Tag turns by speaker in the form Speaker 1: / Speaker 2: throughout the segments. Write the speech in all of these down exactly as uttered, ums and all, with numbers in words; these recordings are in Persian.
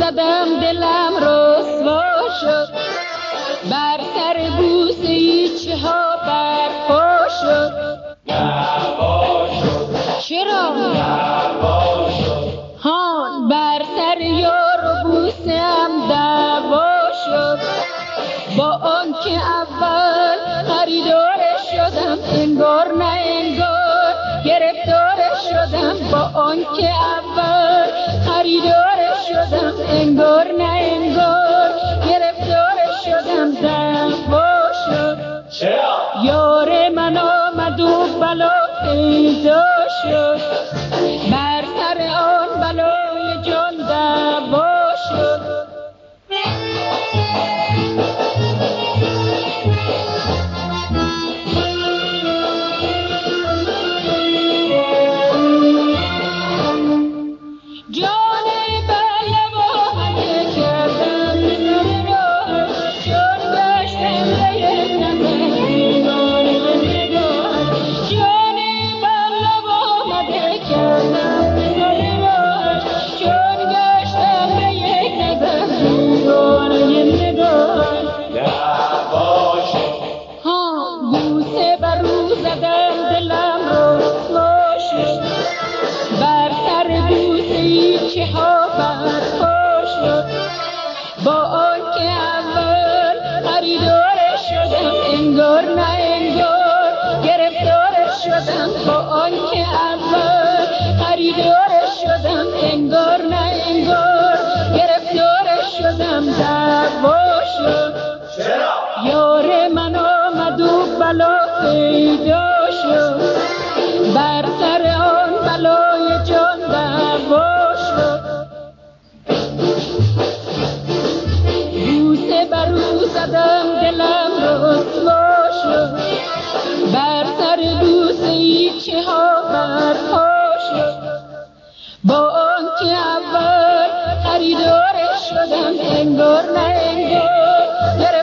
Speaker 1: زدم دلم رسوا شد، بر سر بوسه ایچه ها برپا شد.
Speaker 2: دعوا شد،
Speaker 1: چرا؟
Speaker 2: دعوا شد،
Speaker 1: هان بر سر یار و بوسه هم دعوا شد. با آنکه اول خریدارش شدم، انگار نه انگار گرفتارش شدم. با آنکه اول خریدارش شدم، انگار نه انگار گرفتارش شدم. دعوا شد،
Speaker 2: چرا؟
Speaker 1: یار من آمد و بلا پیدا شد، بر سر آن بلای جان دعوا شد.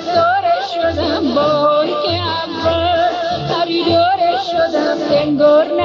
Speaker 1: انگار